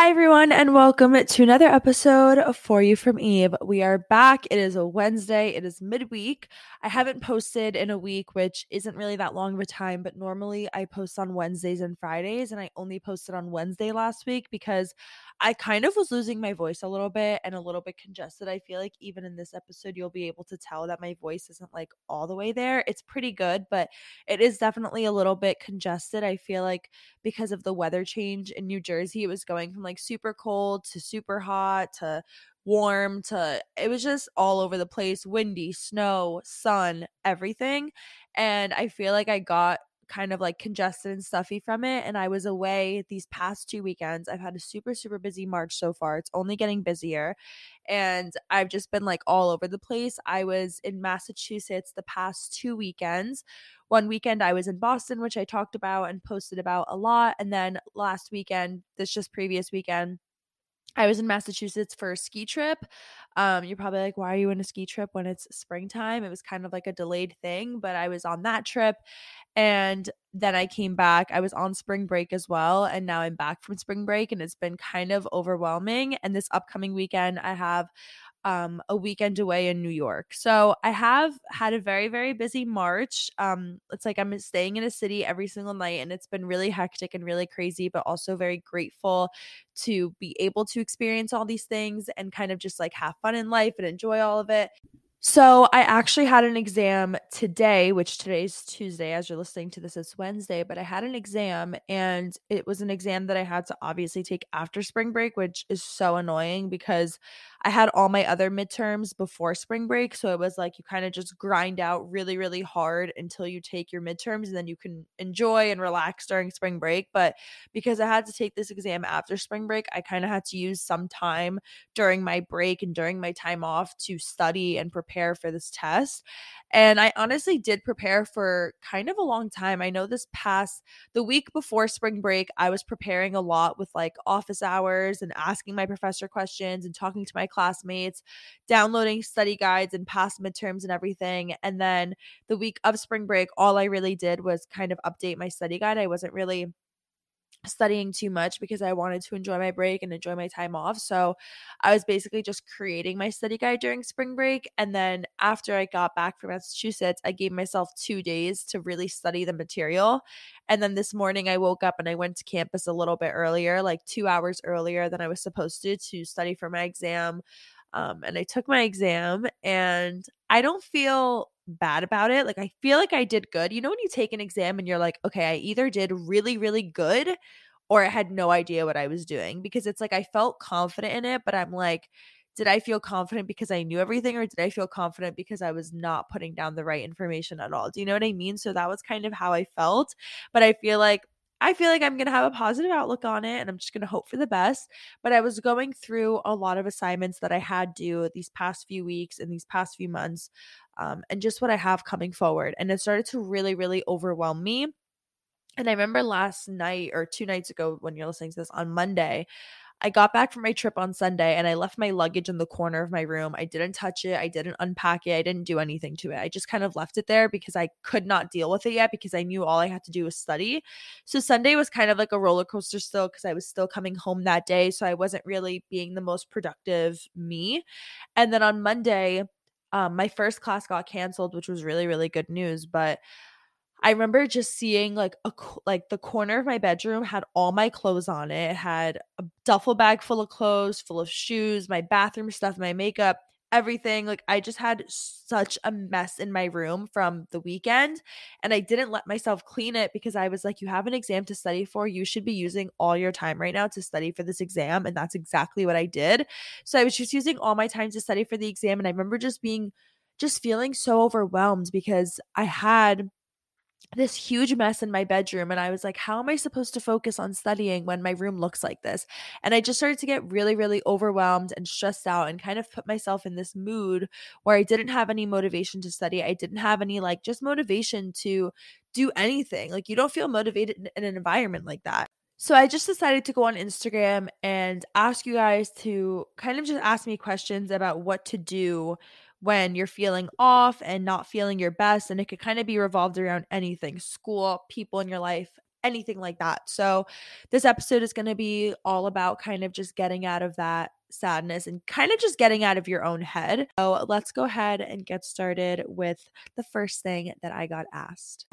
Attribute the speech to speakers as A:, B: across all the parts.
A: Hi, everyone, and welcome to another episode of For You from Eve. We are back. It is a Wednesday. It is midweek. I haven't posted in a week, which isn't really that long of a time, but normally I post on Wednesdays and Fridays, and I only posted on Wednesday last week because I kind of was losing my voice a little bit and a little bit congested. I feel like even in this episode, you'll be able to tell that my voice isn't like all the way there. It's pretty good, but it is definitely a little bit congested. I feel like because of the weather change in New Jersey. It was going from like super cold to super hot to warm to it was just all over the place, windy, snow, sun, everything. And I feel like I got kind of like congested and stuffy from it. And I was away these past 2 weekends. I've had a super busy March so far. It's only getting busier. And I've just been like all over the place. I was in Massachusetts the past 2 weekends. One weekend I was in Boston, which I talked about and posted about a lot. And then last weekend, this just previous weekend, I was in Massachusetts for a ski trip. You're probably like, why are you in a ski trip when it's springtime? It was kind of like a delayed thing, but I was on that trip. And then I came back. I was on spring break as well. And now I'm back from spring break, and it's been kind of overwhelming. And this upcoming weekend, I have a weekend away in New York. So I have had a very busy March. It's like I'm staying in a city every single night, and it's been really hectic and really crazy, but also very grateful to be able to experience all these things and kind of just like have fun in life and enjoy all of it. So I actually had an exam today, which today's Tuesday. As you're listening to this, it's Wednesday, but I had an exam, and it was an exam that I had to obviously take after spring break, which is so annoying because I had all my other midterms before spring break. So it was like you kind of just grind out really hard until you take your midterms, and then you can enjoy and relax during spring break. But because I had to take this exam after spring break, I kind of had to use some time during my break and during my time off to study and prepare for this test. And I honestly did prepare for kind of a long time. I know the week before spring break, I was preparing a lot with like office hours and asking my professor questions and talking to my classmates, downloading study guides and past midterms and everything. And then the week of spring break, all I really did was kind of update my study guide. I wasn't really studying too much because I wanted to enjoy my break and enjoy my time off. So I was basically just creating my study guide during spring break. And then after I got back from Massachusetts, I gave myself 2 days to really study the material. And then this morning I woke up and I went to campus a little bit earlier, like 2 hours earlier than I was supposed to study for my exam. And I took my exam, and I don't feel bad about it. Like, I feel like I did good. You know, when you take an exam and you're like, okay, I either did really good or I had no idea what I was doing, because it's like I felt confident in it, but I'm like, did I feel confident because I knew everything, or did I feel confident because I was not putting down the right information at all? Do you know what I mean? So that was kind of how I felt. But I feel like I'm going to have a positive outlook on it, and I'm just going to hope for the best. But I was going through a lot of assignments that I had due these past few weeks and these past few months, and just what I have coming forward. And it started to really overwhelm me. And I remember last night or 2 nights ago, when you're listening to this, on Monday, I got back from my trip on Sunday and I left my luggage in the corner of my room. I didn't touch it. I didn't unpack it. I didn't do anything to it. I just kind of left it there because I could not deal with it yet, because I knew all I had to do was study. So Sunday was kind of like a roller coaster still, because I was still coming home that day. So I wasn't really being the most productive me. And then on Monday, my first class got canceled, which was really good news. But I remember just seeing like the corner of my bedroom had all my clothes on it. It had a duffel bag full of clothes, full of shoes, my bathroom stuff, my makeup, everything. Like, I just had such a mess in my room from the weekend, and I didn't let myself clean it because I was like, you have an exam to study for. You should be using all your time right now to study for this exam. And that's exactly what I did. So I was just using all my time to study for the exam, and I remember just feeling so overwhelmed because I had this huge mess in my bedroom, and I was like, how am I supposed to focus on studying when my room looks like this? And I just started to get really overwhelmed and stressed out, and kind of put myself in this mood where I didn't have any motivation to study. I didn't have any like just motivation to do anything. Like, you don't feel motivated in an environment like that. So I just decided to go on Instagram and ask you guys to kind of just ask me questions about what to do when you're feeling off and not feeling your best. And it could kind of be revolved around anything: school, people in your life, anything like that. So this episode is going to be all about kind of just getting out of that sadness and kind of just getting out of your own head. So let's go ahead and get started with the first thing that I got asked.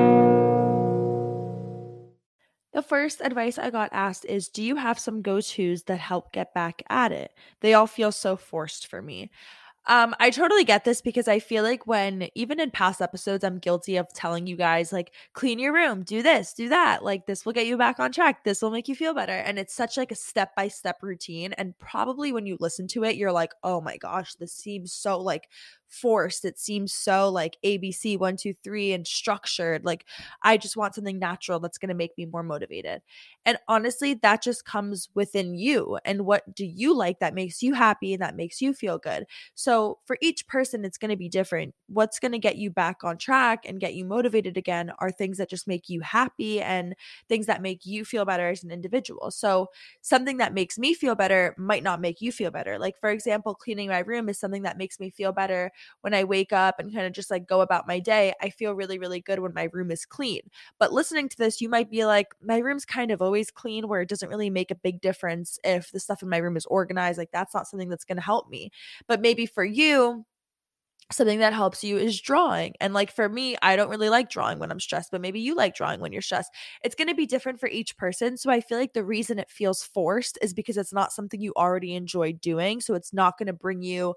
A: The first advice I got asked is, do you have some go-tos that help get back at it? They all feel so forced for me. I totally get this because I feel like when even in past episodes, I'm guilty of telling you guys like clean your room, do this, do that. Like this will get you back on track. This will make you feel better. And it's such like a step-by-step routine. And probably when you listen to it, you're like, oh my gosh, this seems so like forced. It seems so like ABC 1, 2, 3 and structured. Like I just want something natural that's gonna make me more motivated. And honestly, that just comes within you. And what do you like that makes you happy and that makes you feel good? So for each person, it's going to be different. What's going to get you back on track and get you motivated again are things that just make you happy and things that make you feel better as an individual. So something that makes me feel better might not make you feel better. Like, for example, cleaning my room is something that makes me feel better when I wake up and kind of just like go about my day. I feel really, really good when my room is clean. But listening to this, you might be like, my room's kind of always clean, where it doesn't really make a big difference if the stuff in my room is organized. Like, that's not something that's going to help me. But maybe for you, something that helps you is drawing. And like for me, I don't really like drawing when I'm stressed, but maybe you like drawing when you're stressed. It's going to be different for each person. So I feel like the reason it feels forced is because it's not something you already enjoy doing. So it's not going to bring you,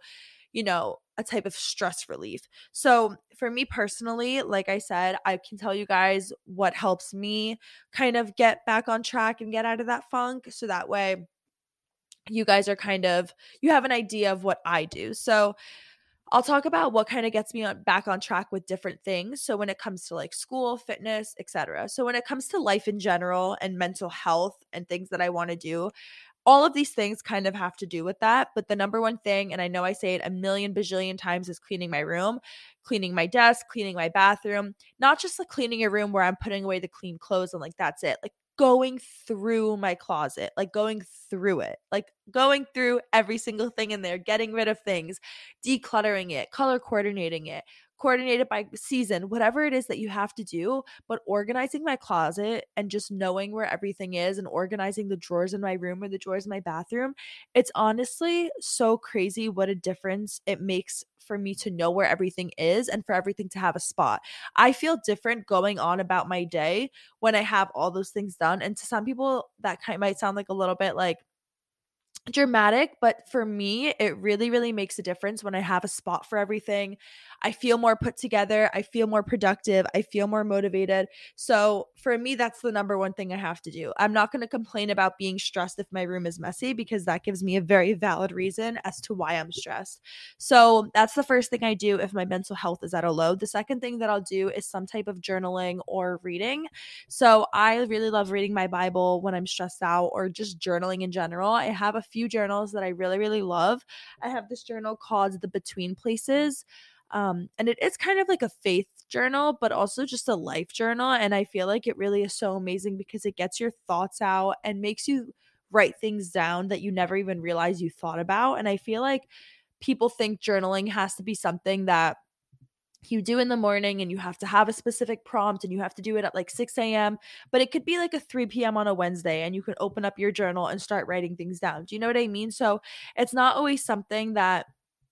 A: a type of stress relief. So for me personally, like I said, I can tell you guys what helps me kind of get back on track and get out of that funk. So that way you guys are you have an idea of what I do. So I'll talk about what kind of gets me back on track with different things. So when it comes to like school, fitness, etc. So when it comes to life in general and mental health and things that I want to do, all of these things kind of have to do with that. But the number one thing, and I know I say it a million bajillion times, is cleaning my room, cleaning my desk, cleaning my bathroom. Not just like cleaning a room where I'm putting away the clean clothes and like that's it. Like going through my closet, like going through it, like going through every single thing in there, getting rid of things, decluttering it, color coordinating it, coordinate it by season, whatever it is that you have to do. But organizing my closet and just knowing where everything is and organizing the drawers in my room or the drawers in my bathroom, it's honestly so crazy what a difference it makes for me to know where everything is and for everything to have a spot. I feel different going on about my day when I have all those things done. And to some people, that might sound like a little bit like dramatic, but for me, it really, really makes a difference when I have a spot for everything. I feel more put together. I feel more productive. I feel more motivated. So for me, that's the number one thing I have to do. I'm not going to complain about being stressed if my room is messy because that gives me a very valid reason as to why I'm stressed. So that's the first thing I do if my mental health is at a low. The second thing that I'll do is some type of journaling or reading. So I really love reading my Bible when I'm stressed out or just journaling in general. I have a few journals that I really, really love. I have this journal called The Between Places. And it is kind of like a faith journal, but also just a life journal. And I feel like it really is so amazing because it gets your thoughts out and makes you write things down that you never even realized you thought about. And I feel like people think journaling has to be something that you do in the morning and you have to have a specific prompt and you have to do it at like 6 a.m. But it could be like a 3 p.m. on a Wednesday and you can open up your journal and start writing things down. Do you know what I mean? So it's not always something that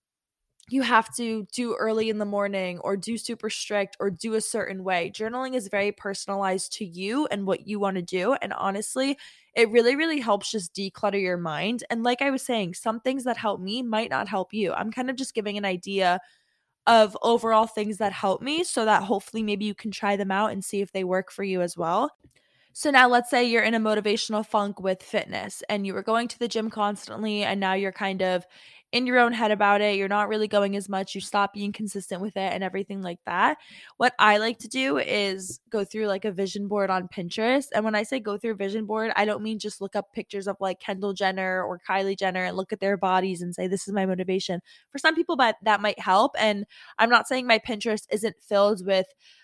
A: you have to do early in the morning or do super strict or do a certain way. Journaling is very personalized to you and what you want to do. And honestly, it really, really helps just declutter your mind. And like I was saying, some things that help me might not help you. I'm kind of just giving an idea of overall things that help me so that hopefully maybe you can try them out and see if they work for you as well. So now let's say you're in a motivational funk with fitness and you were going to the gym constantly and now you're kind of in your own head about it. You're not really going as much. You stop being consistent with it and everything like that. What I like to do is go through like a vision board on Pinterest. And when I say go through a vision board, I don't mean just look up pictures of like Kendall Jenner or Kylie Jenner and look at their bodies and say, this is my motivation. For some people, that might help. And I'm not saying my Pinterest isn't filled with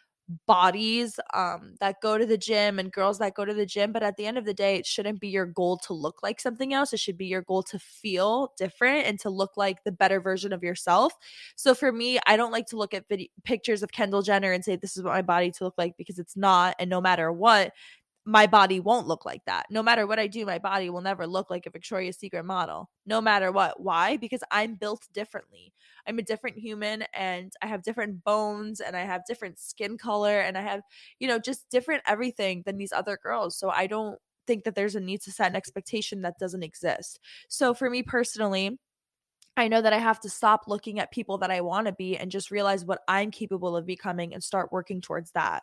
A: bodies that go to the gym and girls that go to the gym, but at the end of the day, it shouldn't be your goal to look like something else. It should be your goal to feel different and to look like the better version of yourself. So for me, I don't like to look at pictures of Kendall Jenner and say this is what my body to look like, because it's not. And no matter what, my body won't look like that. No matter what I do, my body will never look like a Victoria's Secret model, no matter what. Why? Because I'm built differently. I'm a different human, and I have different bones, and I have different skin color, and I have, just different everything than these other girls. So I don't think that there's a need to set an expectation that doesn't exist. So for me personally, I know that I have to stop looking at people that I want to be and just realize what I'm capable of becoming and start working towards that.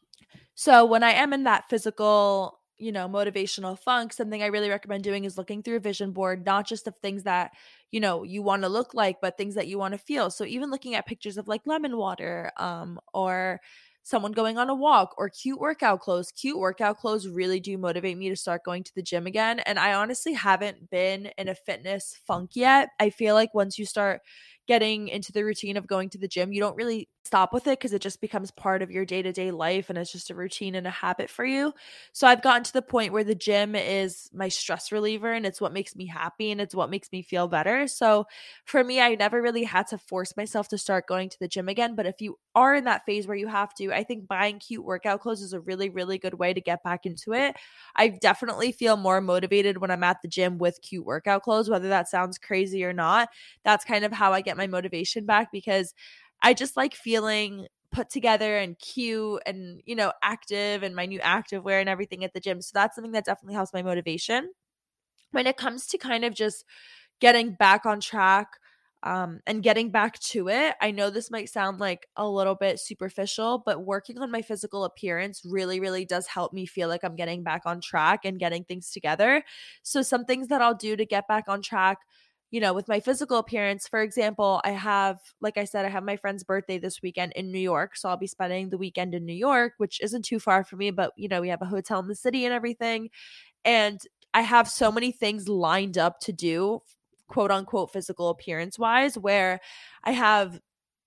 A: So when I am in that physical, motivational funk, something I really recommend doing is looking through a vision board, not just of things that, you want to look like, but things that you want to feel. So even looking at pictures of like lemon water, or someone going on a walk, or cute workout clothes. Cute workout clothes really do motivate me to start going to the gym again. And I honestly haven't been in a fitness funk yet. I feel like once you start getting into the routine of going to the gym, you don't really stop with it because it just becomes part of your day-to-day life, and it's just a routine and a habit for you. So I've gotten to the point where the gym is my stress reliever, and it's what makes me happy, and it's what makes me feel better. So for me, I never really had to force myself to start going to the gym again. But if you are in that phase where you have to, I think buying cute workout clothes is a really, really good way to get back into it. I definitely feel more motivated when I'm at the gym with cute workout clothes, whether that sounds crazy or not. That's kind of how I get my motivation back, because I just like feeling put together and cute and, active, and my new active wear and everything at the gym. So that's something that definitely helps my motivation. When it comes to kind of just getting back on track, and getting back to it, I know this might sound like a little bit superficial, but working on my physical appearance really, really does help me feel like I'm getting back on track and getting things together. So some things that I'll do to get back on track, with my physical appearance. For example, like I said, I have my friend's birthday this weekend in New York. So I'll be spending the weekend in New York, which isn't too far from me, but we have a hotel in the city and everything. And I have so many things lined up to do, quote unquote, physical appearance wise, where I have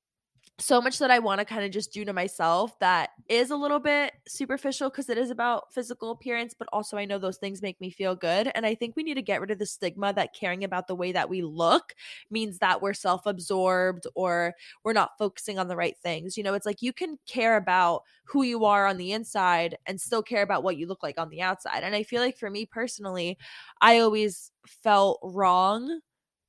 A: so much that I want to kind of just do to myself that is a little bit superficial because it is about physical appearance, but also I know those things make me feel good. And I think we need to get rid of the stigma that caring about the way that we look means that we're self absorbed or we're not focusing on the right things. It's like you can care about who you are on the inside and still care about what you look like on the outside. And I feel like for me personally, I always felt wrong,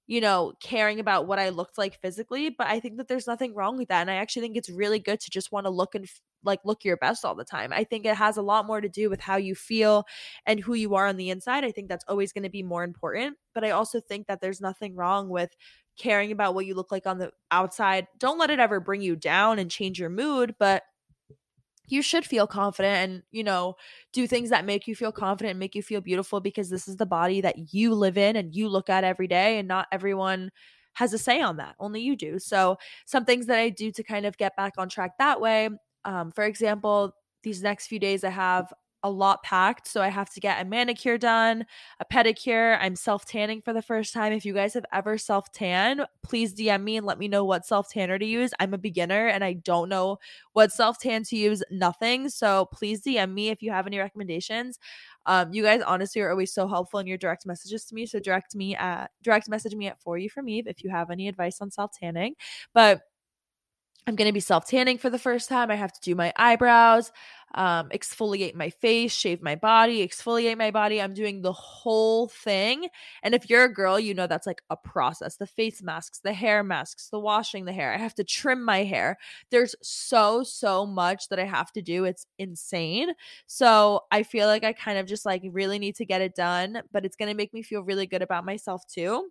A: caring about what I looked like physically. But I think that there's nothing wrong with that. And I actually think it's really good to just want to look and look your best all the time. I think it has a lot more to do with how you feel and who you are on the inside. I think that's always going to be more important. But I also think that there's nothing wrong with caring about what you look like on the outside. Don't let it ever bring you down and change your mood, but you should feel confident and, do things that make you feel confident and make you feel beautiful, because this is the body that you live in and you look at every day, and not everyone has a say on that. Only you do. So some things that I do to kind of get back on track that way. For example, these next few days I have a lot packed. So I have to get a manicure done, a pedicure. I'm self tanning for the first time. If you guys have ever self tan, please DM me and let me know what self tanner to use. I'm a beginner and I don't know what self tan to use. Nothing. So please DM me if you have any recommendations. You guys honestly are always so helpful in your direct messages to me. So direct message me at For You From Eve if you have any advice on self tanning. But I'm going to be self tanning for the first time. I have to do my eyebrows, exfoliate my face, shave my body, exfoliate my body. I'm doing the whole thing. And if you're a girl, that's like a process. The face masks, the hair masks, the washing the hair. I have to trim my hair. There's so much that I have to do. It's insane. So I feel like I kind of just really need to get it done, but it's going to make me feel really good about myself too.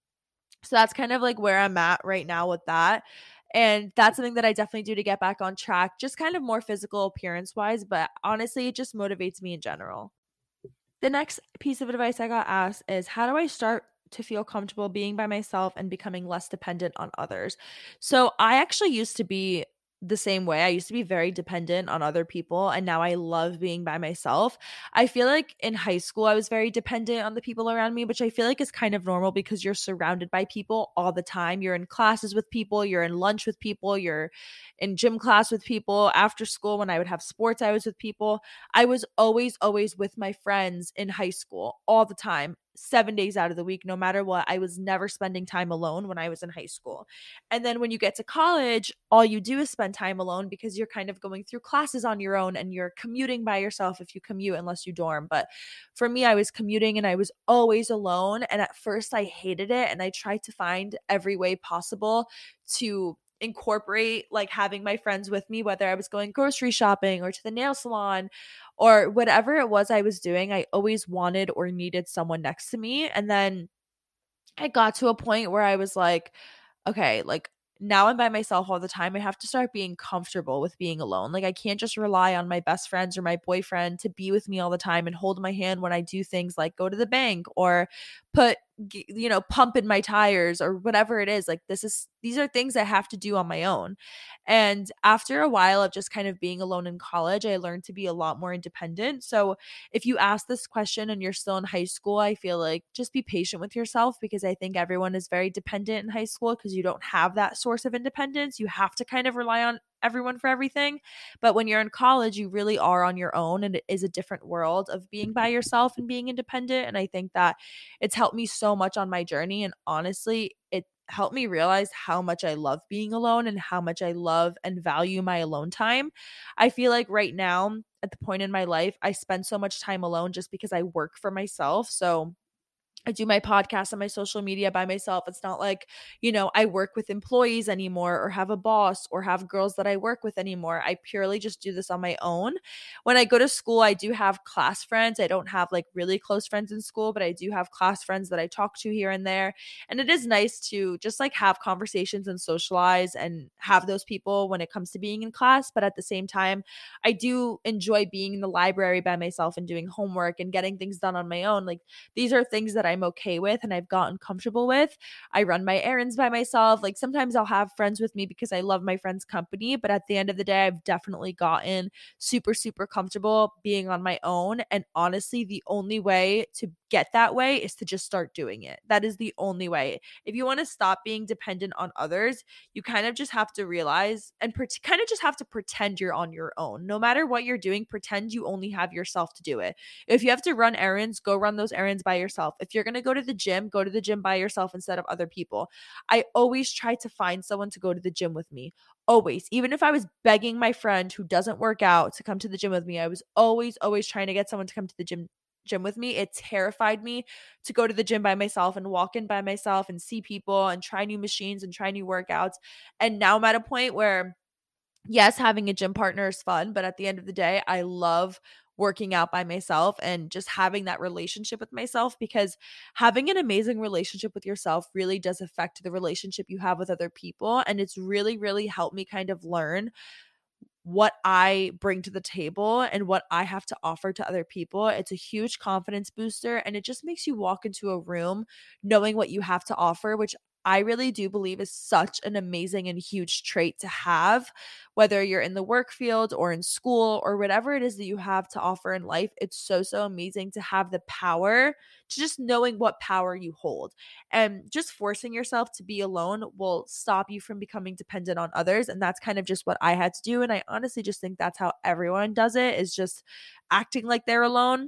A: So that's kind of where I'm at right now with that. And that's something that I definitely do to get back on track, just kind of more physical appearance wise. But honestly, it just motivates me in general. The next piece of advice I got asked is, how do I start to feel comfortable being by myself and becoming less dependent on others? So I actually used to be the same way. I used to be very dependent on other people, and now I love being by myself. I feel like in high school I was very dependent on the people around me, which I feel like is kind of normal because you're surrounded by people all the time. You're in classes with people, you're in lunch with people, you're in gym class with people. After school, when I would have sports, I was with people. I was always with my friends in high school all the time. 7 days out of the week, no matter what. I was never spending time alone when I was in high school. And then when you get to college, all you do is spend time alone because you're kind of going through classes on your own and you're commuting by yourself if you commute, unless you dorm. But for me, I was commuting and I was always alone. And at first, I hated it. And I tried to find every way possible to incorporate like having my friends with me, whether I was going grocery shopping or to the nail salon or whatever it was I was doing. I always wanted or needed someone next to me. And then I got to a point where I was like, okay, like now I'm by myself all the time. I have to start being comfortable with being alone. Like I can't just rely on my best friends or my boyfriend to be with me all the time and hold my hand when I do things like go to the bank or put pump in my tires or whatever it is. Like these are things I have to do on my own. And after a while of just kind of being alone in college, I learned to be a lot more independent. So if you ask this question and you're still in high school, I feel like just be patient with yourself, because I think everyone is very dependent in high school because you don't have that source of independence. You have to kind of rely on everyone for everything. But when you're in college, you really are on your own, and it is a different world of being by yourself and being independent. And I think that it's helped me so much on my journey. And honestly, it helped me realize how much I love being alone and how much I love and value my alone time. I feel like right now, at the point in my life, I spend so much time alone just because I work for myself. So I do my podcast and my social media by myself. It's not like, I work with employees anymore or have a boss or have girls that I work with anymore. I purely just do this on my own. When I go to school, I do have class friends. I don't have like really close friends in school, but I do have class friends that I talk to here and there. And it is nice to just like have conversations and socialize and have those people when it comes to being in class. But at the same time, I do enjoy being in the library by myself and doing homework and getting things done on my own. Like these are things that I'm okay with and I've gotten comfortable with. I run my errands by myself. Like sometimes I'll have friends with me because I love my friends' company, but at the end of the day, I've definitely gotten super, super comfortable being on my own. And honestly, the only way to get that way is to just start doing it. That is the only way. If you want to stop being dependent on others, you kind of just have to realize and kind of just have to pretend you're on your own. No matter what you're doing, pretend you only have yourself to do it. If you have to run errands, go run those errands by yourself. If you're going to go to the gym by yourself instead of other people. I always try to find someone to go to the gym with me. Always. Even if I was begging my friend who doesn't work out to come to the gym with me, I was always trying to get someone to come to the gym with me. It terrified me to go to the gym by myself and walk in by myself and see people and try new machines and try new workouts. And now I'm at a point where yes, having a gym partner is fun, but at the end of the day, I love working out by myself and just having that relationship with myself, because having an amazing relationship with yourself really does affect the relationship you have with other people. And it's really, really helped me kind of learn what I bring to the table and what I have to offer to other people. It's a huge confidence booster, and it just makes you walk into a room knowing what you have to offer, which I really do believe is such an amazing and huge trait to have, whether you're in the work field or in school or whatever it is that you have to offer in life. It's so, so amazing to have the power to just knowing what power you hold. And just forcing yourself to be alone will stop you from becoming dependent on others. And that's kind of just what I had to do. And I honestly just think that's how everyone does it, is just acting like they're alone.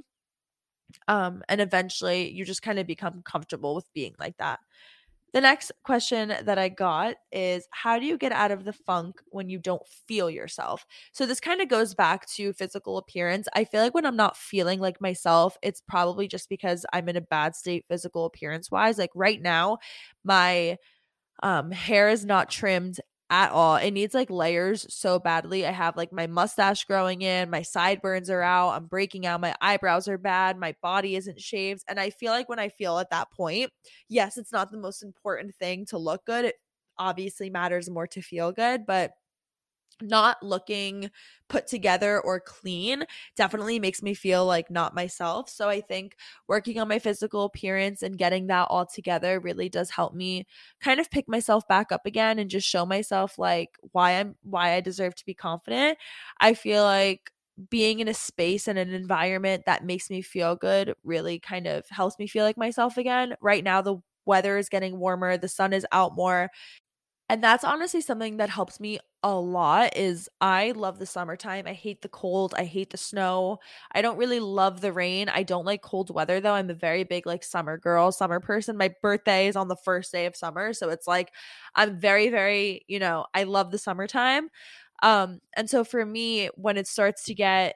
A: And eventually you just kind of become comfortable with being like that. The next question that I got is, how do you get out of the funk when you don't feel yourself? So this kind of goes back to physical appearance. I feel like when I'm not feeling like myself, it's probably just because I'm in a bad state physical appearance wise. Like right now, my hair is not trimmed at all. It needs like layers so badly. I have like my mustache growing in, my sideburns are out, I'm breaking out, my eyebrows are bad, my body isn't shaved. And I feel like when I feel at that point, yes, it's not the most important thing to look good. It obviously matters more to feel good, but not looking put together or clean definitely makes me feel like not myself. So I think working on my physical appearance and getting that all together really does help me kind of pick myself back up again and just show myself like why I deserve to be confident. I feel like being in a space and an environment that makes me feel good really kind of helps me feel like myself again. Right now the weather is getting warmer, the sun is out more, and that's honestly something that helps me a lot is I love the summertime. I hate the cold. I hate the snow. I don't really love the rain. I don't like cold weather though. I'm a very big like summer girl, summer person. My birthday is on the first day of summer, so it's like I'm very very, I love the summertime. And so for me when it starts to get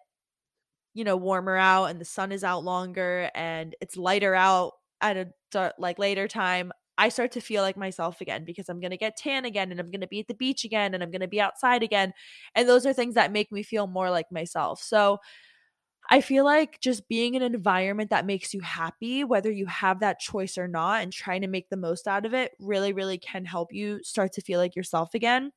A: warmer out and the sun is out longer and it's lighter out at a like later time, I start to feel like myself again because I'm going to get tan again and I'm going to be at the beach again and I'm going to be outside again. And those are things that make me feel more like myself. So I feel like just being in an environment that makes you happy, whether you have that choice or not, and trying to make the most out of it really, really can help you start to feel like yourself again.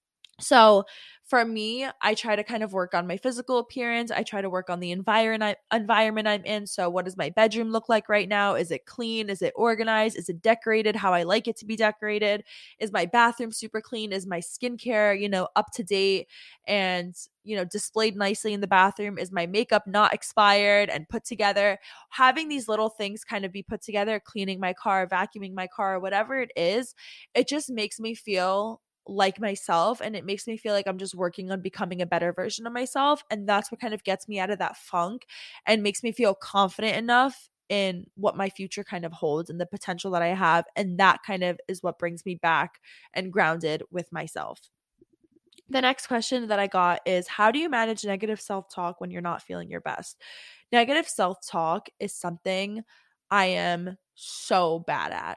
A: So for me, I try to kind of work on my physical appearance. I try to work on the environment I'm in. So what does my bedroom look like right now? Is it clean? Is it organized? Is it decorated how I like it to be decorated? Is my bathroom super clean? Is my skincare, up to date and, displayed nicely in the bathroom? Is my makeup not expired and put together? Having these little things kind of be put together, cleaning my car, vacuuming my car, whatever it is, it just makes me feel like myself and it makes me feel like I'm just working on becoming a better version of myself, and that's what kind of gets me out of that funk and makes me feel confident enough in what my future kind of holds and the potential that I have, and that kind of is what brings me back and grounded with myself. The next question that I got is, how do you manage negative self-talk when you're not feeling your best? Negative self-talk is something I am so bad at.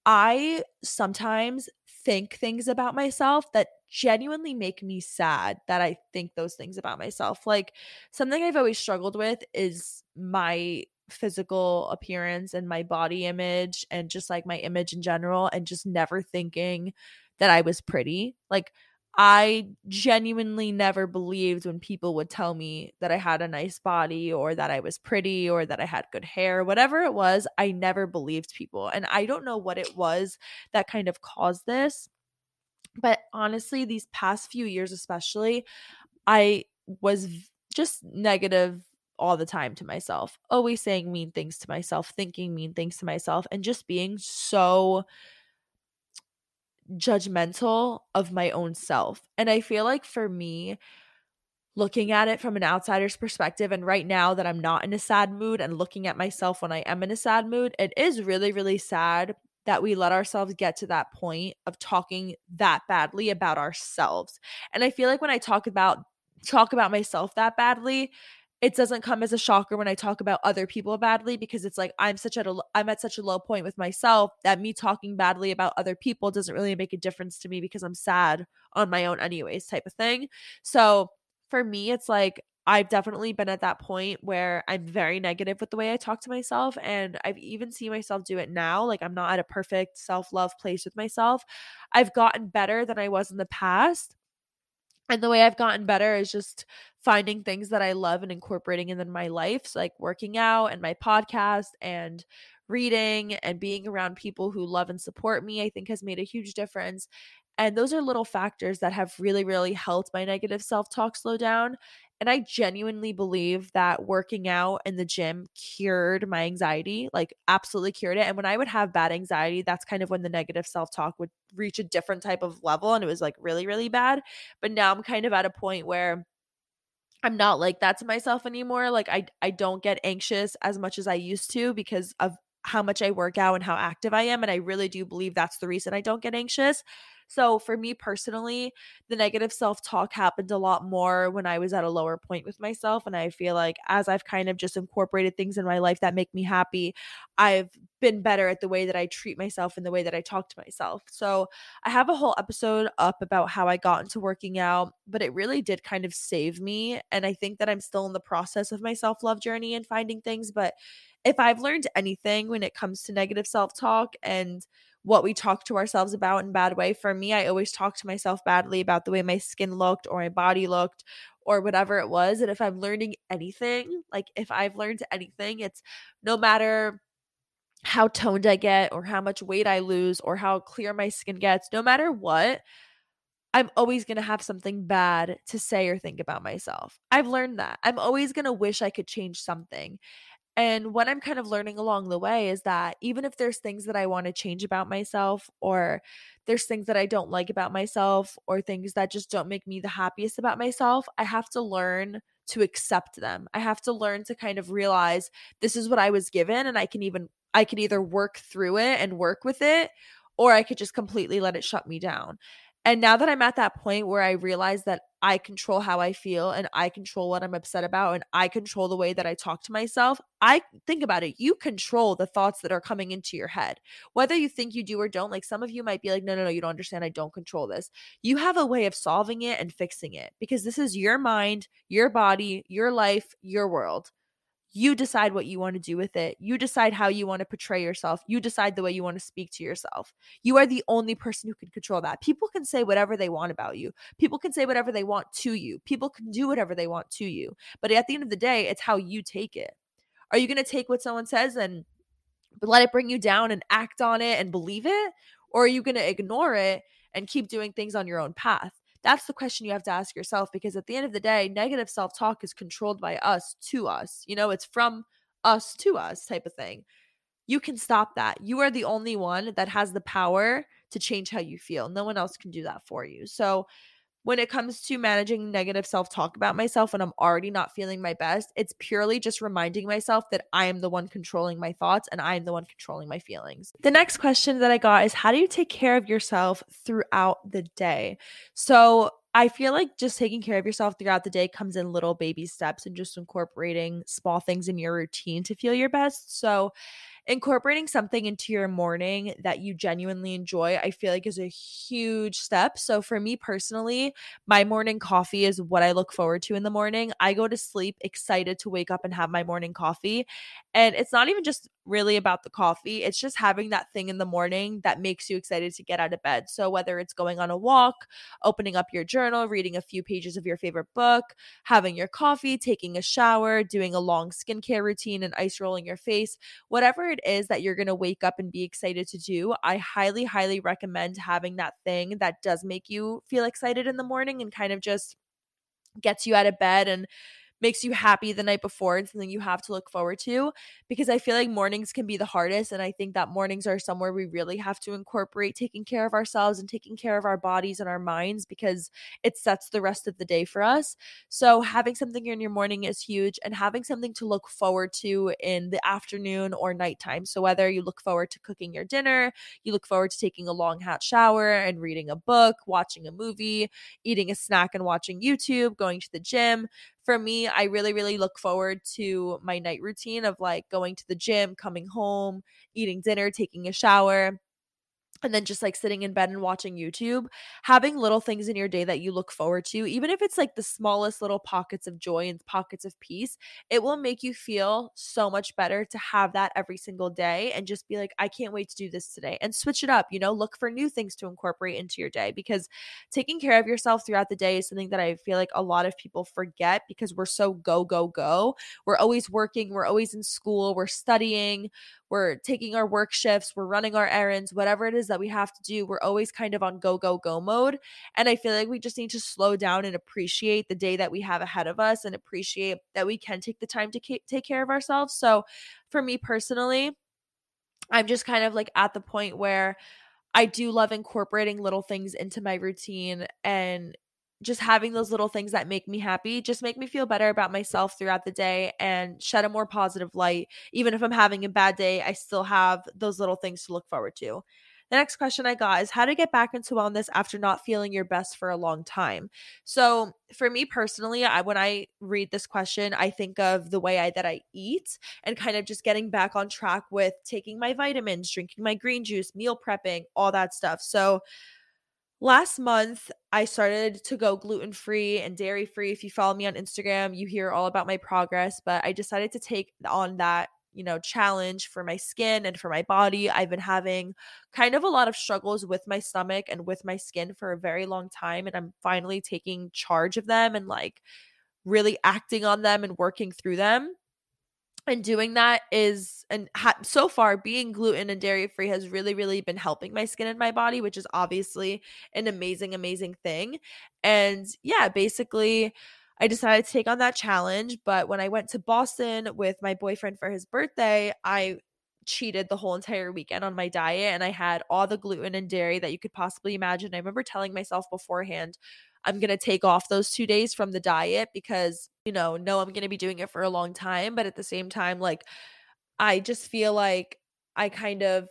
A: I sometimes think things about myself that genuinely make me sad that I think those things about myself. Like something I've always struggled with is my physical appearance and my body image and just like my image in general, and just never thinking that I was pretty. Like I genuinely never believed when people would tell me that I had a nice body or that I was pretty or that I had good hair, whatever it was, I never believed people. And I don't know what it was that kind of caused this. But honestly, these past few years, especially, I was just negative all the time to myself, always saying mean things to myself, thinking mean things to myself, and just being so judgmental of my own self. And I feel like for me, looking at it from an outsider's perspective, and right now that I'm not in a sad mood and looking at myself when I am in a sad mood, it is really, really sad that we let ourselves get to that point of talking that badly about ourselves. And I feel like when I talk about myself that badly, it doesn't come as a shocker when I talk about other people badly, because it's like I'm at such a low point with myself that me talking badly about other people doesn't really make a difference to me because I'm sad on my own anyways, type of thing. So for me, it's like I've definitely been at that point where I'm very negative with the way I talk to myself. And I've even seen myself do it now. Like I'm not at a perfect self love place with myself. I've gotten better than I was in the past. And the way I've gotten better is just finding things that I love and incorporating them in my life. So, like working out and my podcast and reading and being around people who love and support me, I think has made a huge difference. And those are little factors that have really, really helped my negative self talk slow down. And I genuinely believe that working out in the gym cured my anxiety, like absolutely cured it. And when I would have bad anxiety, that's kind of when the negative self talk would reach a different type of level. And it was like really, really bad. But now I'm kind of at a point where I'm not like that to myself anymore. Like I don't get anxious as much as I used to because of how much I work out and how active I am, and I really do believe that's the reason I don't get anxious. So for me personally, the negative self-talk happened a lot more when I was at a lower point with myself, and I feel like as I've kind of just incorporated things in my life that make me happy, I've been better at the way that I treat myself and the way that I talk to myself. So I have a whole episode up about how I got into working out, but it really did kind of save me. And I think that I'm still in the process of my self love journey and finding things. But if I've learned anything when it comes to negative self talk and what we talk to ourselves about in a bad way, for me, I always talk to myself badly about the way my skin looked or my body looked or whatever it was. And if I'm learning anything, like if I've learned anything, it's no matter how toned I get or how much weight I lose or how clear my skin gets, no matter what, I'm always going to have something bad to say or think about myself. I've learned that. I'm always going to wish I could change something. And what I'm kind of learning along the way is that even if there's things that I want to change about myself, or there's things that I don't like about myself, or things that just don't make me the happiest about myself, I have to learn to accept them. I have to learn to kind of realize this is what I was given, and I could either work through it and work with it, or I could just completely let it shut me down. And now that I'm at that point where I realize that I control how I feel and I control what I'm upset about and I control the way that I talk to myself, I think about it. You control the thoughts that are coming into your head, whether you think you do or don't. Like some of you might be like, no, no, no, you don't understand. I don't control this. You have a way of solving it and fixing it because this is your mind, your body, your life, your world. You decide what you want to do with it. You decide how you want to portray yourself. You decide the way you want to speak to yourself. You are the only person who can control that. People can say whatever they want about you. People can say whatever they want to you. People can do whatever they want to you. But at the end of the day, it's how you take it. Are you going to take what someone says and let it bring you down and act on it and believe it? Or are you going to ignore it and keep doing things on your own path? That's the question you have to ask yourself, because at the end of the day, negative self talk is controlled by us to us. You know, it's from us to us type of thing. You can stop that. You are the only one that has the power to change how you feel. No one else can do that for you. So, when it comes to managing negative self talk about myself when I'm already not feeling my best, it's purely just reminding myself that I am the one controlling my thoughts and I am the one controlling my feelings. The next question that I got is, how do you take care of yourself throughout the day? So, I feel like just taking care of yourself throughout the day comes in little baby steps and just incorporating small things in your routine to feel your best. So, incorporating something into your morning that you genuinely enjoy, I feel like is a huge step. So for me personally, my morning coffee is what I look forward to in the morning. I go to sleep excited to wake up and have my morning coffee. And it's not even just really about the coffee, it's just having that thing in the morning that makes you excited to get out of bed. So whether it's going on a walk, opening up your journal, reading a few pages of your favorite book, having your coffee, taking a shower, doing a long skincare routine and ice rolling your face, whatever it is that you're going to wake up and be excited to do, I highly, highly recommend having that thing that does make you feel excited in the morning and kind of just gets you out of bed and makes you happy the night before and something you have to look forward to, because I feel like mornings can be the hardest. And I think that mornings are somewhere we really have to incorporate taking care of ourselves and taking care of our bodies and our minds, because it sets the rest of the day for us. So having something in your morning is huge, and having something to look forward to in the afternoon or nighttime. So whether you look forward to cooking your dinner, you look forward to taking a long hot shower and reading a book, watching a movie, eating a snack and watching YouTube, going to the gym. For me, I really, really look forward to my night routine of like going to the gym, coming home, eating dinner, taking a shower, and then just like sitting in bed and watching YouTube. Having little things in your day that you look forward to, even if it's like the smallest little pockets of joy and pockets of peace, it will make you feel so much better to have that every single day and just be like, I can't wait to do this today, and switch it up, look for new things to incorporate into your day, because taking care of yourself throughout the day is something that I feel like a lot of people forget because we're so go, go, go. We're always working, we're always in school, we're studying, we're taking our work shifts, we're running our errands, whatever it is that we have to do, we're always kind of on go, go, go mode. And I feel like we just need to slow down and appreciate the day that we have ahead of us and appreciate that we can take the time to take care of ourselves. So for me personally, I'm just kind of like at the point where I do love incorporating little things into my routine, and just having those little things that make me happy just make me feel better about myself throughout the day and shed a more positive light. Even if I'm having a bad day, I still have those little things to look forward to. The next question I got is, how to get back into wellness after not feeling your best for a long time. So for me personally, when I read this question, I think of the way that I eat and kind of just getting back on track with taking my vitamins, drinking my green juice, meal prepping, all that stuff. So last month, I started to go gluten free and dairy free. If you follow me on Instagram, you hear all about my progress, but I decided to take on that, challenge for my skin and for my body. I've been having kind of a lot of struggles with my stomach and with my skin for a very long time, and I'm finally taking charge of them and like really acting on them and working through them. And doing that is, and so far being gluten and dairy free has really, really been helping my skin and my body, which is obviously an amazing, amazing thing. And yeah, basically I decided to take on that challenge. But when I went to Boston with my boyfriend for his birthday, I cheated the whole entire weekend on my diet and I had all the gluten and dairy that you could possibly imagine. I remember telling myself beforehand, I'm going to take off those 2 days from the diet because, no, I'm going to be doing it for a long time. But at the same time, like, I just feel like I kind of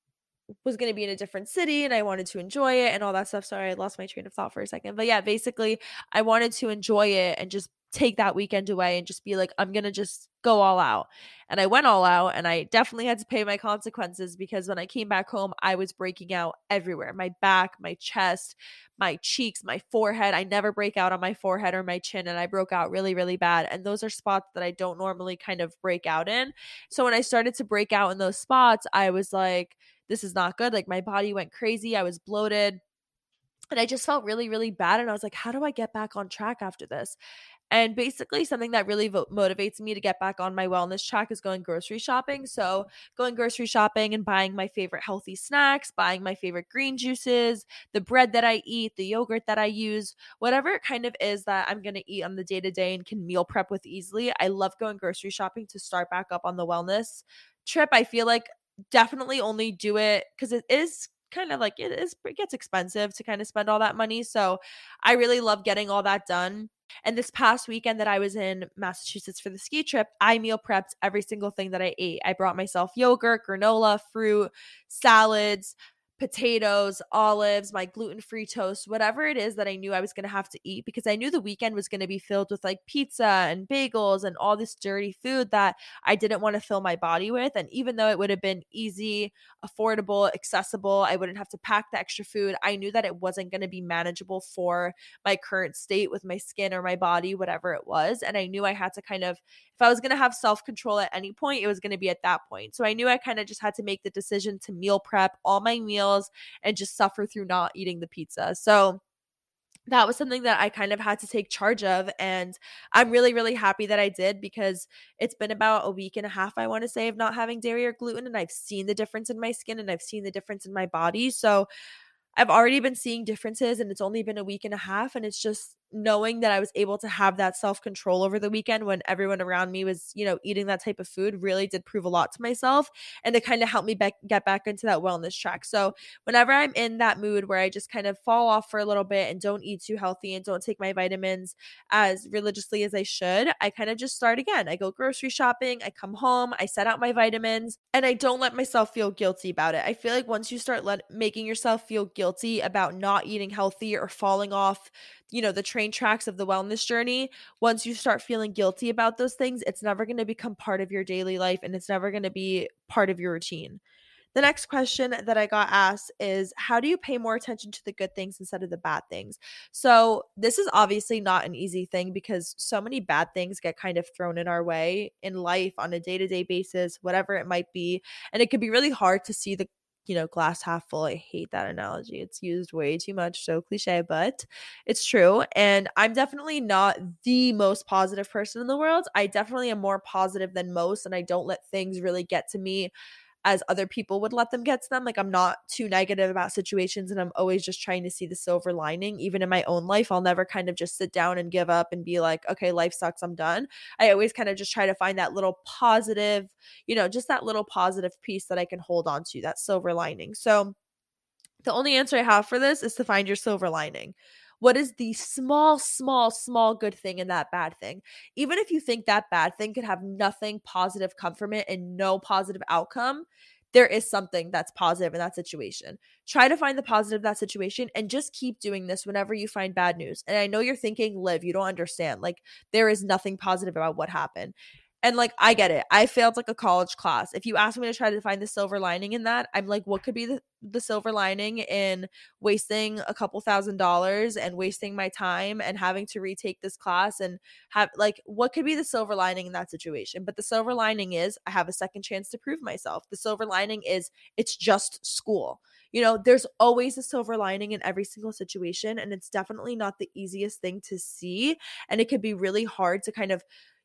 A: was going to be in a different city and I wanted to enjoy it and all that stuff. Sorry, I lost my train of thought for a second. But yeah, basically, I wanted to enjoy it and just take that weekend away and just be like, I'm going to just go all out. And I went all out and I definitely had to pay my consequences because when I came back home, I was breaking out everywhere, my back, my chest, my cheeks, my forehead. I never break out on my forehead or my chin, and I broke out really, really bad. And those are spots that I don't normally kind of break out in. So when I started to break out in those spots, I was like, this is not good. Like my body went crazy. I was bloated and I just felt really, really bad. And I was like, how do I get back on track after this? And basically, something that really motivates me to get back on my wellness track is going grocery shopping. So, going grocery shopping and buying my favorite healthy snacks, buying my favorite green juices, the bread that I eat, the yogurt that I use, whatever it kind of is that I'm going to eat on the day to day and can meal prep with easily. I love going grocery shopping to start back up on the wellness trip. I feel like definitely only do it because it is kind of like it gets expensive to kind of spend all that money. So, I really love getting all that done. And this past weekend that I was in Massachusetts for the ski trip, I meal prepped every single thing that I ate. I brought myself yogurt, granola, fruit, salads, potatoes, olives, my gluten-free toast, whatever it is that I knew I was going to have to eat because I knew the weekend was going to be filled with like pizza and bagels and all this dirty food that I didn't want to fill my body with. And even though it would have been easy, affordable, accessible, I wouldn't have to pack the extra food, I knew that it wasn't going to be manageable for my current state with my skin or my body, whatever it was. And I knew I had to kind of, if I was going to have self control at any point, it was going to be at that point. So I knew I kind of just had to make the decision to meal prep all my meals and just suffer through not eating the pizza. So that was something that I kind of had to take charge of. And I'm really, really happy that I did because it's been about a week and a half, I want to say, of not having dairy or gluten. And I've seen the difference in my skin and I've seen the difference in my body. So I've already been seeing differences and it's only been a week and a half. And it's just knowing that I was able to have that self control over the weekend when everyone around me was, eating that type of food really did prove a lot to myself. And it kind of helped me get back into that wellness track. So whenever I'm in that mood where I just kind of fall off for a little bit and don't eat too healthy and don't take my vitamins as religiously as I should, I kind of just start again. I go grocery shopping, I come home, I set out my vitamins, and I don't let myself feel guilty about it. I feel like once you start making yourself feel guilty about not eating healthy or falling off, the train tracks of the wellness journey, once you start feeling guilty about those things, it's never going to become part of your daily life and it's never going to be part of your routine. The next question that I got asked is, how do you pay more attention to the good things instead of the bad things? So this is obviously not an easy thing because so many bad things get kind of thrown in our way in life on a day-to-day basis, whatever it might be. And it can be really hard to see the glass half full. I hate that analogy. It's used way too much, so cliche, but it's true. And I'm definitely not the most positive person in the world. I definitely am more positive than most, and I don't let things really get to me as other people would let them get to them. Like, I'm not too negative about situations and I'm always just trying to see the silver lining. Even in my own life, I'll never kind of just sit down and give up and be like, okay, life sucks, I'm done. I always kind of just try to find that little positive, just that little positive piece that I can hold on to, that silver lining. So the only answer I have for this is to find your silver lining. What is the small, small, small good thing in that bad thing? Even if you think that bad thing could have nothing positive come from it and no positive outcome, there is something that's positive in that situation. Try to find the positive in that situation and just keep doing this whenever you find bad news. And I know you're thinking, Liv, you don't understand. Like, there is nothing positive about what happened. And like, I get it. I failed like a college class. If you ask me to try to find the silver lining in that, I'm like, what could be the silver lining in wasting a couple $1,000s and wasting my time and having to retake this class and have like, what could be the silver lining in that situation? But the silver lining is I have a second chance to prove myself. The silver lining is it's just school. There's always a silver lining in every single situation. And it's definitely not the easiest thing to see. And it could be really hard to kind of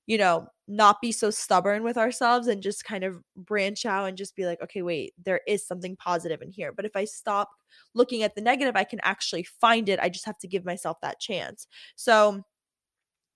A: not be so stubborn with ourselves and just kind of branch out and just be like, okay, wait, there is something positive in here. But if I stop looking at the negative, I can actually find it. I just have to give myself that chance. So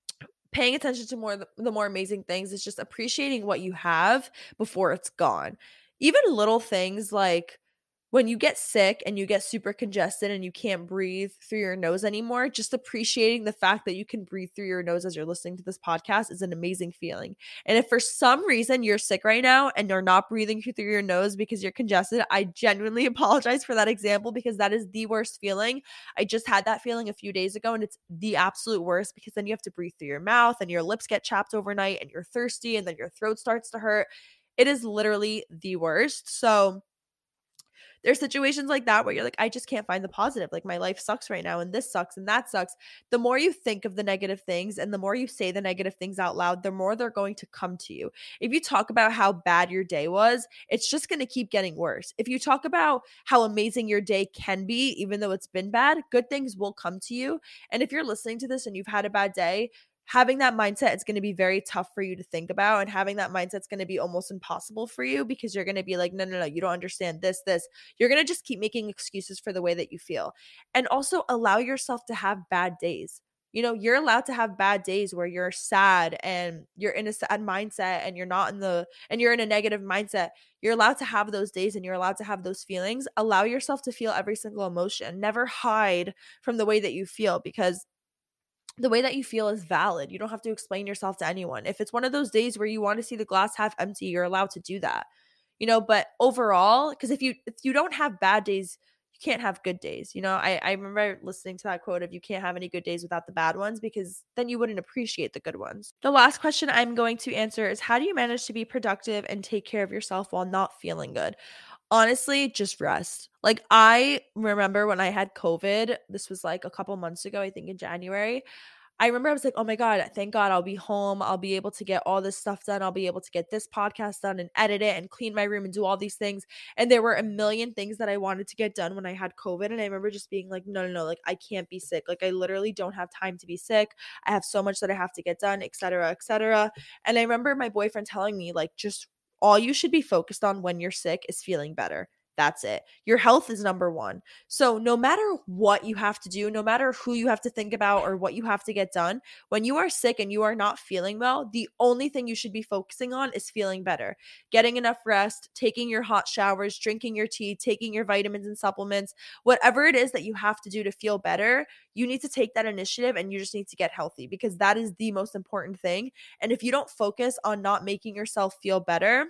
A: paying attention to the more amazing things is just appreciating what you have before it's gone. Even little things like when you get sick and you get super congested and you can't breathe through your nose anymore, just appreciating the fact that you can breathe through your nose as you're listening to this podcast is an amazing feeling. And if for some reason you're sick right now and you're not breathing through your nose because you're congested, I genuinely apologize for that example, because that is the worst feeling. I just had that feeling a few days ago, and it's the absolute worst, because then you have to breathe through your mouth and your lips get chapped overnight and you're thirsty and then your throat starts to hurt. It is literally the worst. So there's situations like that where you're like, I just can't find the positive. Like, my life sucks right now, and this sucks and that sucks. The more you think of the negative things and the more you say the negative things out loud, the more they're going to come to you. If you talk about how bad your day was, it's just going to keep getting worse. If you talk about how amazing your day can be, even though it's been bad, good things will come to you. And if you're listening to this and you've had a bad day, having that mindset is going to be very tough for you to think about, and having that mindset is going to be almost impossible for you, because you're going to be like, no, you don't understand this. You're going to just keep making excuses for the way that you feel. And also allow yourself to have bad days. You know, you're allowed to have bad days where you're sad and you're in a sad mindset and you're in a negative mindset. You're allowed to have those days and you're allowed to have those feelings. Allow yourself to feel every single emotion. Never hide from the way that you feel, because the way that you feel is valid. You don't have to explain yourself to anyone. If it's one of those days where you want to see the glass half empty, you're allowed to do that. But overall, because if you don't have bad days, you can't have good days. I remember listening to that quote of, you can't have any good days without the bad ones, because then you wouldn't appreciate the good ones. The last question I'm going to answer is, how do you manage to be productive and take care of yourself while not feeling good? Honestly, just rest. Like, I remember when I had COVID, this was like a couple months ago, I think in January. I remember I was like, oh my God, thank God I'll be home. I'll be able to get all this stuff done. I'll be able to get this podcast done and edit it and clean my room and do all these things. And there were a million things that I wanted to get done when I had COVID. And I remember just being like, no, like, I can't be sick. Like, I literally don't have time to be sick. I have so much that I have to get done, et cetera, et cetera. And I remember my boyfriend telling me, like, just all you should be focused on when you're sick is feeling better. That's it. Your health is number one. So no matter what you have to do, no matter who you have to think about or what you have to get done, when you are sick and you are not feeling well, the only thing you should be focusing on is feeling better. Getting enough rest, taking your hot showers, drinking your tea, taking your vitamins and supplements, whatever it is that you have to do to feel better, you need to take that initiative, and you just need to get healthy, because that is the most important thing. And if you don't focus on not making yourself feel better,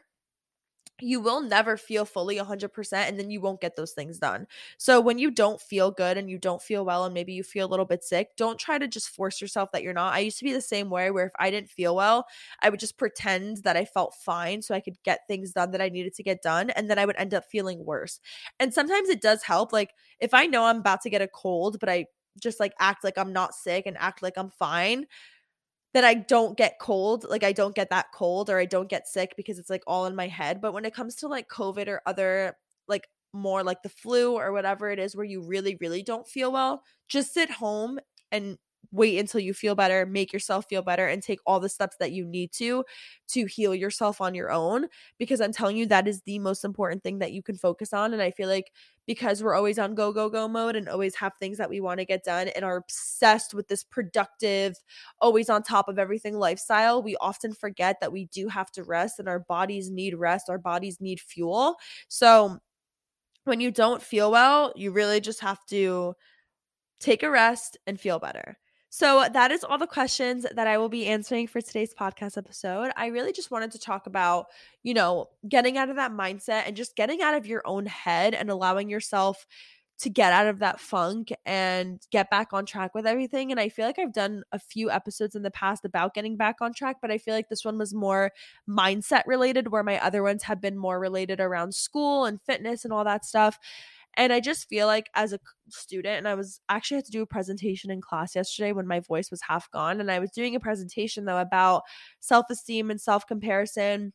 A: you will never feel fully 100%, and then you won't get those things done. So when you don't feel good and you don't feel well and maybe you feel a little bit sick, don't try to just force yourself that you're not. I used to be the same way, where if I didn't feel well, I would just pretend that I felt fine so I could get things done that I needed to get done, and then I would end up feeling worse. And sometimes it does help. Like, if I know I'm about to get a cold, but I just like act like I'm not sick and act like I'm fine, that I don't get cold, like I don't get that cold, or I don't get sick, because it's like all in my head. But when it comes to like COVID or other, like, more like the flu or whatever it is, where you really, really don't feel well, just sit home and wait until you feel better, make yourself feel better, and take all the steps that you need to heal yourself on your own. Because I'm telling you, that is the most important thing that you can focus on. And I feel like, because we're always on go, go, go mode and always have things that we want to get done and are obsessed with this productive, always on top of everything lifestyle, we often forget that we do have to rest, and our bodies need rest. Our bodies need fuel. So when you don't feel well, you really just have to take a rest and feel better. So that is all the questions that I will be answering for today's podcast episode. I really just wanted to talk about, getting out of that mindset and just getting out of your own head and allowing yourself to get out of that funk and get back on track with everything. And I feel like I've done a few episodes in the past about getting back on track, but I feel like this one was more mindset related, where my other ones have been more related around school and fitness and all that stuff. And I just feel like, as a student, and I was actually had to do a presentation in class yesterday when my voice was half gone. And I was doing a presentation though about self-esteem and self-comparison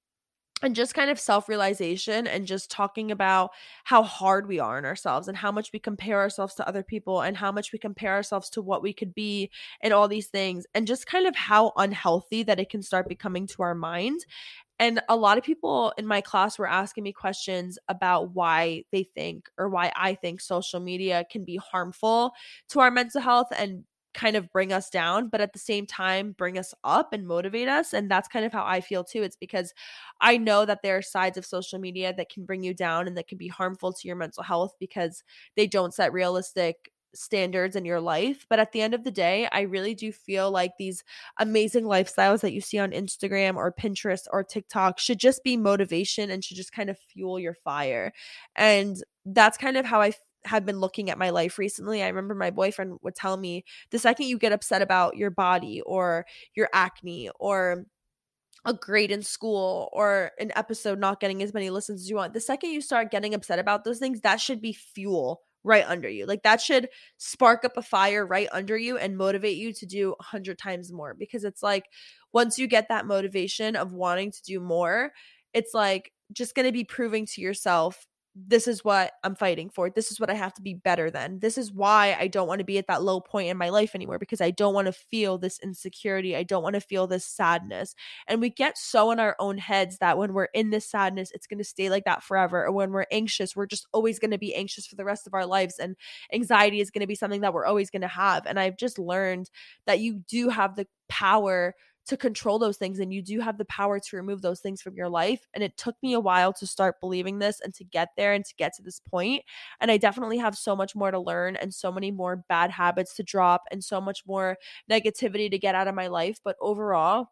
A: and just kind of self-realization, and just talking about how hard we are on ourselves and how much we compare ourselves to other people and how much we compare ourselves to what we could be and all these things, and just kind of how unhealthy that it can start becoming to our mind. And a lot of people in my class were asking me questions about why they think, or why I think social media can be harmful to our mental health, and kind of bring us down, but at the same time bring us up and motivate us. And that's kind of how I feel too. It's because I know that there are sides of social media that can bring you down and that can be harmful to your mental health because they don't set realistic standards in your life. But at the end of the day, I really do feel like these amazing lifestyles that you see on Instagram or Pinterest or TikTok should just be motivation and should just kind of fuel your fire. And that's kind of how I have been looking at my life recently. I remember my boyfriend would tell me the second you get upset about your body or your acne or a grade in school or an episode not getting as many listens as you want, the second you start getting upset about those things, that should be fuel right under you. Like that should spark up a fire right under you and motivate you to do 100 times more, because it's like once you get that motivation of wanting to do more, it's like just going to be proving to yourself, this is what I'm fighting for. This is what I have to be better than. This is why I don't want to be at that low point in my life anymore, because I don't want to feel this insecurity. I don't want to feel this sadness. And we get so in our own heads that when we're in this sadness, it's going to stay like that forever. Or when we're anxious, we're just always going to be anxious for the rest of our lives. And anxiety is going to be something that we're always going to have. And I've just learned that you do have the power to control those things, and you do have the power to remove those things from your life. And it took me a while to start believing this and to get there and to get to this point. And I definitely have so much more to learn and so many more bad habits to drop and so much more negativity to get out of my life. But overall,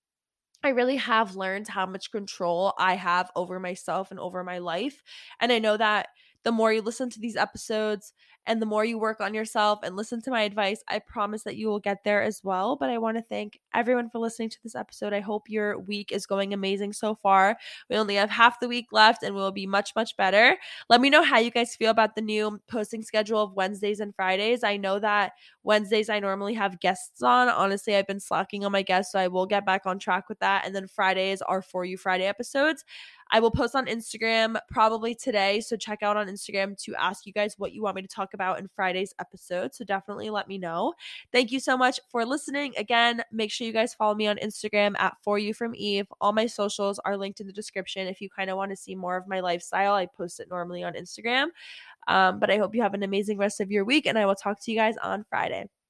A: I really have learned how much control I have over myself and over my life. And I know that the more you listen to these episodes and the more you work on yourself and listen to my advice, I promise that you will get there as well. But I want to thank everyone for listening to this episode. I hope your week is going amazing so far. We only have half the week left and we'll be much, much better. Let me know how you guys feel about the new posting schedule of Wednesdays and Fridays. I know that Wednesdays, I normally have guests on. Honestly, I've been slacking on my guests, so I will get back on track with that. And then Fridays are For You Friday episodes. I will post on Instagram probably today, so check out on Instagram to ask you guys what you want me to talk about in Friday's episode. So definitely let me know. Thank you so much for listening. Again, make sure you guys follow me on Instagram at For You From Eve. All my socials are linked in the description if you kind of want to see more of my lifestyle. I post it normally on Instagram. But I hope you have an amazing rest of your week, and I will talk to you guys on Friday.